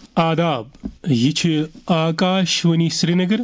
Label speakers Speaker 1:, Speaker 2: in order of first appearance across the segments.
Speaker 1: آداب یہ آکاشوانی سری نگر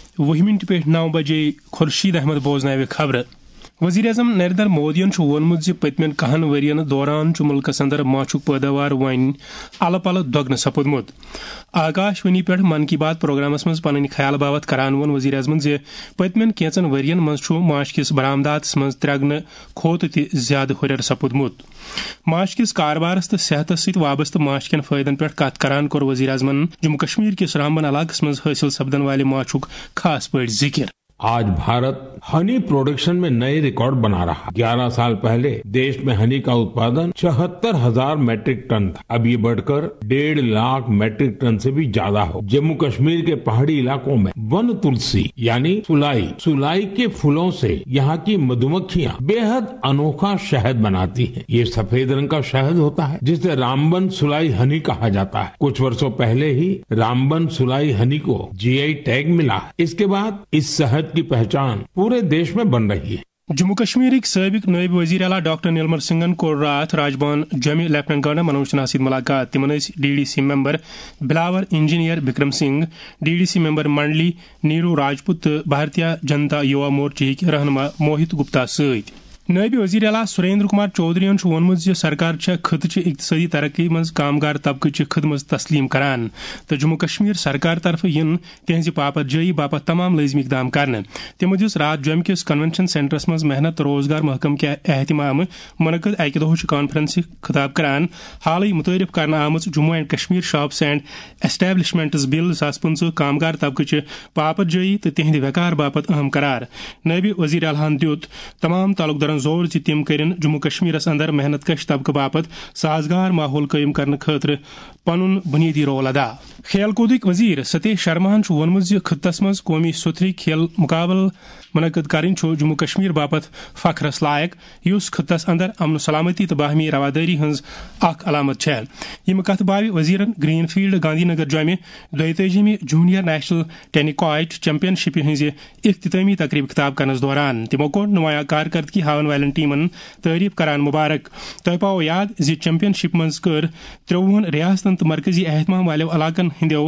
Speaker 1: 10 پہ 9 بجے خورشید احمد بوزناوِ خبر. وزیر اعظم نریندر مودین وونمت پتمن 10 ورین دوران ملکس اندر ماچھک پیداوار ون الہ پلہ دگن سپودمت. آکاشوانی پہ من کی بات پروگرامس مز پن خیال باوت کران وون وزیر اعظمن پتمن کینچن ورین مز ماچھ کس برآمدات مز 3 کھوتہ تہ زیادہ ہریر سپودمت. ماچھ کس کاربارس تو صحت ست وابستہ ماچھ کن فائدن پہ کت کران کور وزیر اعظمن جموں کشمیر کس رامبن علاقس مز حاصل سپدن والے ماچھک خاص پہ ذکر.
Speaker 2: آج بھارت ہنی پروڈکشن میں نئے ریکارڈ بنا رہا. 11 سال پہلے دیش میں ہنی کا اتپادن 74,000 میٹرک ٹن تھا. اب یہ بڑھ کر 1.5 لاکھ میٹرک ٹن سے بھی زیادہ ہو. جموں کشمیر کے پہاڑی علاقوں میں ون تلسی یعنی سلائی کے پھولوں سے یہاں کی مدھومکھیاں بے حد انوکھا شہد بناتی ہیں. یہ سفید رنگ کا شہد ہوتا ہے جسے رامبن سلائی ہنی کہا جاتا ہے. کچھ برسوں پہلے ہی رامبن سلائی ہنی کو GI ٹیگ ملا. اس کے بعد اس شہد کی پہچان پورے دیش میں بن رہی ہے.
Speaker 1: جموں کشمیر سابق نائب وزیر اعلیٰ ڈاکٹر نیلمر سنگھن کور رات راجبان جمع لیفٹنٹ گورنر منوج سنہا ست ملاقات. تمن DDC member Billawar engineer Bikram Singh, DDC member Mandli Neeru Rajput, Bharatiya Janata Yuva Morcha رہنما موہت گپتا ست. نائب وزیر اعلیٰ سریندر کمار چودھری وونمت سرکار خطہ اقتصادی ترقی مز کامگار طبقہ خدمت تسلیم کران تو جموں کشمیر سرکار طرف ین تہذ پاپت جائی باپت تمام لازمی اقدام کرنے. تمو دس رات جوم کس کنونشن سینٹرس مز محنت روزگار محکمہ کے اہتمام منعقد اکہ دہچ کانفرنس خطاب کران حالی متعارف کرنے آمت Jammu and Kashmir shops and establishments bill 2015 کامگار طبقہ پاپت جائی تو تہند وقار باپت اہم قرار. نائب وزیر اعلیٰ دیت تمام تعلق زور تم کرن جموں کشمیرس اندر محنت کش طبقہ باپت سازگار ماحول قائم کرنے خاطر پن بنیادی رول ادا. کھیل کودک وزیر ستیش شرما وونمت خطس مز قومی ستھری کھیل مقابل منعقد کریں جموں کشمیر باپت فخرس لائق اس خطس اندر امن سلامتی تو باہمی رواداری ہز اخ علامت ہے. یم کت باوی وزیرن گرین فیلڈ گاندھی نگر جامع 42ویں junior national tennikoit championship ہز اختتامی تقریب خطاب کرنس دوران. تمو کور نمایاں کارکردگی ہاون والن ٹیمن تعریف کران مبارک. تہ پاو یاد چیمپئن شپ مز کر 53 ریاستن تو مرکزی اہتمام والو علاقن ہندو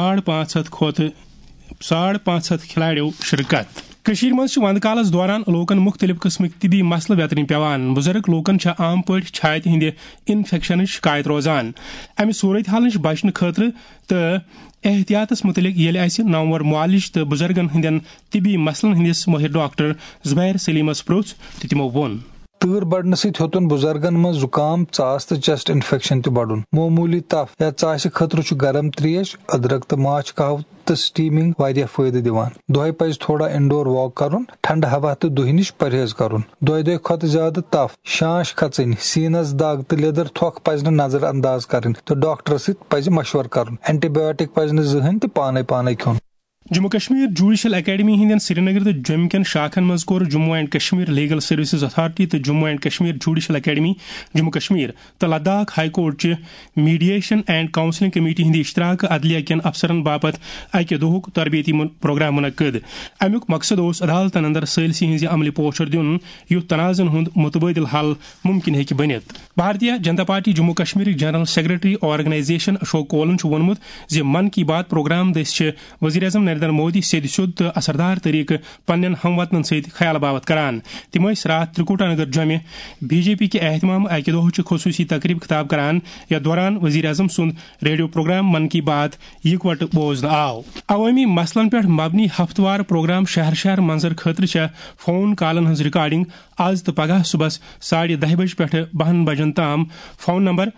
Speaker 1: 550 کھلاڑیو شرکت. کشیر مز وند کالس دوران لوکن مختلف قسمک طبی مسلہ ویترن پیوان. بزرگ لوکن عام پٲٹھۍ چھاتہِ ہندِ انفیکشن شکایت روزان. امہ صورت حال نش بچنہ خاطر تہٕ احتیاطس متعلق ییٚلہِ اسہِ نامور معالج تہٕ بزرگن ہندین طبی مسلن ہندس ماہر ڈاکٹر زبیر سلیمس پرٛژھ تہٕ تمو ووٚن
Speaker 3: تۭر بڑھنے ست ہیوتن بزرگن من زکام، ژاس تو چیسٹ انفیکشن تہ بڑھن. معمولی تف یا ژاسہ خاطر گرم تریش، ادرک تو ماچھ کہوہ تو سٹیمنگ واریاہ فائدہ دیوان. دۄہے پزِ تھوڑا انڈور واک کرن، ٹھنڈہ ہوا تو دُہہِ نش پرہیز کرن. دۄیہِ کھۄتہٕ زیادٕ تف، شانش کھژٕنۍ، سینس دگ تو لیدر تھۄکھ پزِ نہٕ نظر انداز کرٕنۍ تو ڈاکٹر ست پزِ مشورٕ کرن. اینٹی بایوٹک پزِ نہٕ زٕہٕنۍ تہ پانے کھیوٚن.
Speaker 1: جموں کشمیر جوڈیشل اکیڈمی ہندین سری نگر تو جوم کین شاخن مز کور Jammu and Kashmir legal services authority تو Jammu and Kashmir judicial academy Jammu Kashmir تو لداخ ہائی کورٹ چہ میڈیشن اینڈ کونسلنگ کمیٹی ہند اشتراک عدلیہ کین افسرن باپت اکہ دہک تربیتی پروگرام منعقد. امیک مقصد اس عدالتن اندر ثالثی ہز عملی پوچھر دن یُتھ تنازن ہند متبادل حل ممکن ہیکہ بنت. Bharatiya Janata party Jammu Kashmir general secretary organisation Ashok کولن وونمت زِ من کی بات پروگرام دس وزیر اعظم نریندر مودی سید سیود تو اثردار طریقہ پنن ہم وطنن ست خیال باوت کران. تم رات ترکوٹا نگر جمع BJP کے اہتمام اکہ دہچ خصوصی تقریب خطاب کران یتھ دوران وزیر اعظم سند ریڈیو پروگرام من کی بات یکوٹ بوزن آو. عوامی مسلن پہ مبنی ہفتہ وار پروگرام شہر منظر خاطر فون کالن ہز ریکارڈنگ آز تو پگہ صبح 10:30 بج پہ 12 بجن تام فون نمبر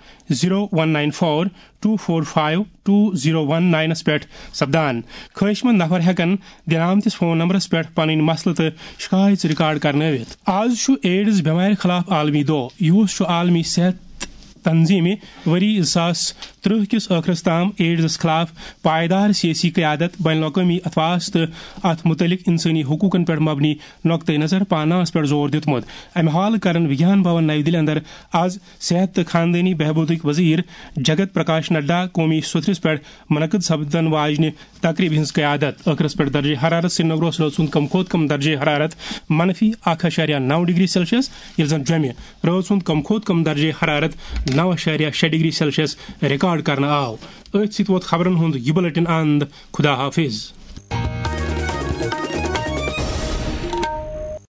Speaker 1: 0194-245-2019 پہ سپدان. خواہش مند نفر ہیکن دن آمتس فون نمبرس پہ پن مسلہ تو شکایت ریکارڈ کرنوت. آز ایڈز بیمار خلاف عالمی دۄہ. یہ عالمی صحت تنظیم وری 2030 کس آخرس تام ایڈز خلاف پائیدار سیاسی قیادت، بین الاقوامی اتفاق تو ات متعلق انسانی حقوقن پہ مبنی نقطۂ نظر پاناس پہ زور دیتمت. امہ حال کرن وگیان بھون نئی دلی اندر آز صحت تو خاندانی بہبود وزیر جگت پرکاش نڈا قومی ستھرس پہ منعقد سپدن واجنہ تقریب ہز قیادت. آخرس پہ درجہ حرارت سری نگر رات سند کم کھوت کم درجہ حرارت -1.9 ڈگری سیلسیس، یل زن جمع رات سند کم کھوت کم درجہ حرارت 9.6 ڈگری سیلسیس ریکارڈ ریکارڈ کرنا آو. ات ست ووت خبرن ہند یہ بلٹن اند. خدا حافظ.